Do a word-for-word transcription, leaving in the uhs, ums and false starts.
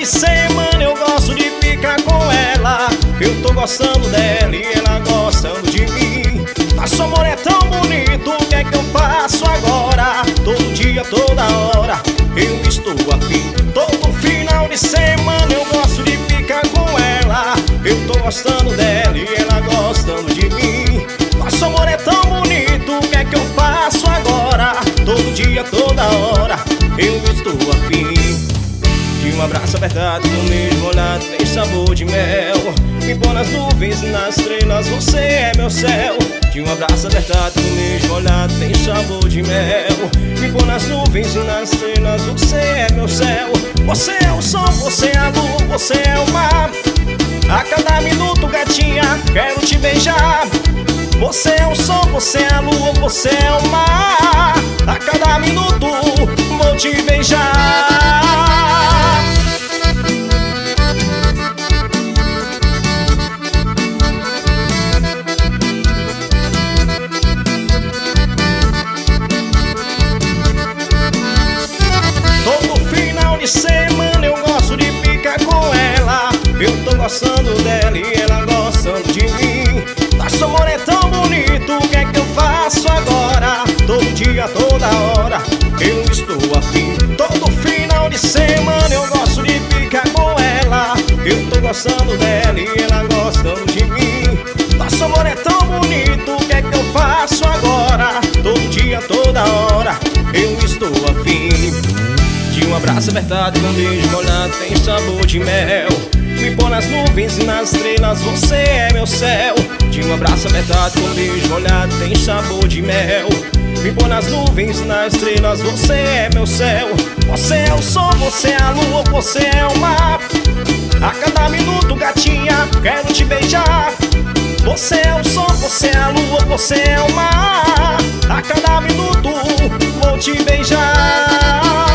de semana eu gosto de ficar com ela. Eu tô gostando dela e ela gostando de mim. Nosso amor é tão bonito, o que é que eu faço agora? Todo dia, toda hora, eu estou afim. Todo final de semana eu gosto de ficar com ela. Eu tô gostando dela e ela gostando de mim. Nosso amor é tão bonito, o que é que eu faço agora? Todo dia, toda hora, eu estou afim. De um abraço apertado, no mesmo olhar tem sabor de mel. Me põe nas nuvens, nas estrelas, você é meu céu. De um abraço apertado, no mesmo olhar tem sabor de mel. Me põe nas nuvens e nas estrelas, você é meu céu. Você é o sol, você é a lua, você é o mar. A cada minuto, gatinha, quero te beijar. Você é o sol, você é a lua, você é o mar. A cada minuto, vou te beijar. De semana eu gosto de ficar com ela. Eu tô gostando dela e ela gostando de mim. Nosso amor é tão bonito, o que é que eu faço agora? Todo dia, toda hora, eu estou afim. Todo final de semana eu gosto de ficar com ela. Eu tô gostando dela e ela gostando de mim. Nosso amor é tão bonito, o que é que eu faço agora? Todo dia, toda hora, eu estou afim. De um abraço apertado e um beijo molhado tem sabor de mel. Me põe nas nuvens e nas estrelas, você é meu céu. De um abraço apertado com um beijo molhado tem sabor de mel. Me põe nas nuvens e nas estrelas, você é meu céu. Você é o sol, você é a lua, você é o mar. A cada minuto, gatinha, quero te beijar. Você é o sol, você é a lua, você é o mar. A cada minuto, vou te beijar.